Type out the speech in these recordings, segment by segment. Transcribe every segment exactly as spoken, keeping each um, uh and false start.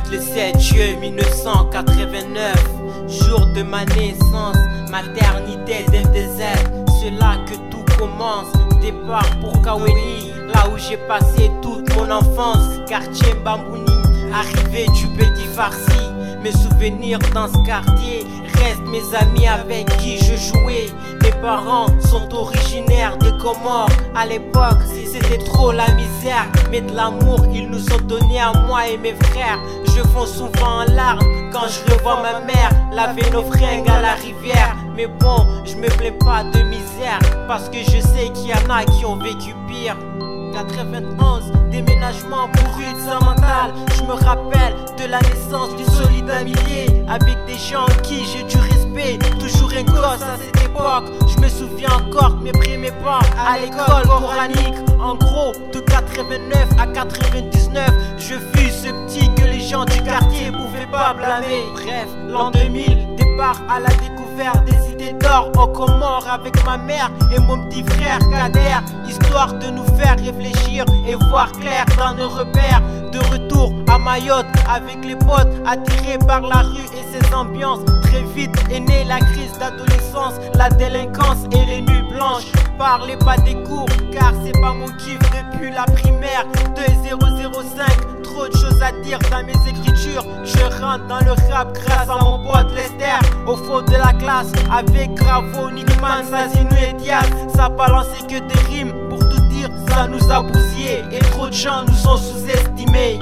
le sept juillet mille neuf cent quatre-vingt-neuf, jour de ma naissance, maternité D F D Z, c'est là que tout commence. Départ pour Kaweni, là où j'ai passé toute mon enfance. Quartier Mbambouni, arrivée du Petit Farsi. Mes souvenirs dans ce quartier restent mes amis avec qui je jouais. Mes parents sont originaires des Comores. À l'époque, c'était trop la misère, mais de l'amour ils nous ont donné à moi et mes frères. Je fonds souvent en larmes quand je revois ma mère laver nos fringues à la rivière. Mais bon, je me plains pas de misère, parce que je sais qu'il y en a qui ont vécu pire. quatre-vingt-onze, déménagement pour rue de Saint-Mental. Je me rappelle de la naissance du solide amitié, avec des gens en qui j'ai du respect. Toujours un gosse à cette époque. Je me souviens encore de mes premiers pas à l'école coranique. En gros, de quatre-vingt-neuf à quatre-vingt-dix-neuf, je fus ce petit que les gens du quartier pouvaient pas blâmer. Bref, l'an deux mille, départ à la découverte des idées d'or aux Comores avec ma mère et mon petit frère Kader, histoire de nous faire réfléchir et voir clair dans nos repères. De retour à Mayotte avec les potes, attirés par la rue et ses ambiances. Très vite est née la crise d'adolescence, la délinquance et les nuits blanches. Parlez pas des cours car c'est pas mon kiff depuis la primaire. Deux zéro zéro cinq, trop de choses à dire dans mes écritures. Je rentre dans le rap grâce à mon pote Lester. Au fond de la classe avec Gravo, Nickman, Sazino et Diaz, ça balançait que des rimes. Pour tout dire, ça nous a bousillé et trop de gens nous ont sous-estimés.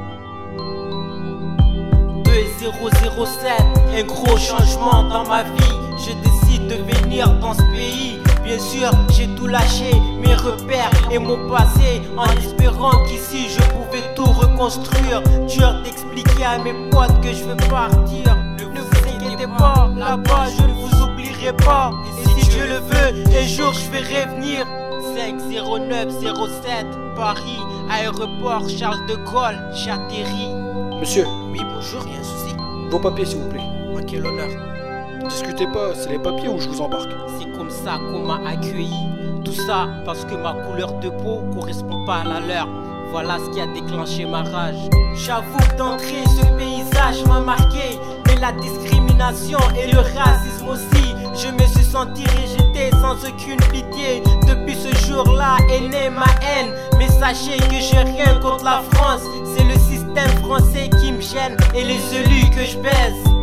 Deux zéro zéro sept, un gros changement dans ma vie. Je décide de venir dans ce pays. Bien sûr, j'ai tout lâché, mes repères et mon passé, en espérant qu'ici je pouvais tout reconstruire. Dur d'expliquer à mes potes que je veux partir. Ne vous inquiétez pas, là-bas je ne vous oublierai pas. Et si Dieu le veut, un jour je vais revenir. Cinq zéro neuf zéro sept, Paris, aéroport Charles de Gaulle, j'atterris. Monsieur. Oui, bonjour, y'a un souci? Vos papiers s'il vous plaît. À quel honneur? Discutez pas, c'est les papiers ou je vous embarque. C'est comme ça qu'on m'a accueilli. Tout ça parce que ma couleur de peau correspond pas à la leur. Voilà ce qui a déclenché ma rage. J'avoue que d'entrée ce paysage m'a marqué, mais la discrimination et le racisme aussi. Je me suis senti rejeté sans aucune pitié. Depuis ce jour-là est née ma haine. Mais sachez que j'ai rien contre la France. C'est le système français qui me gêne et les élus que je baise.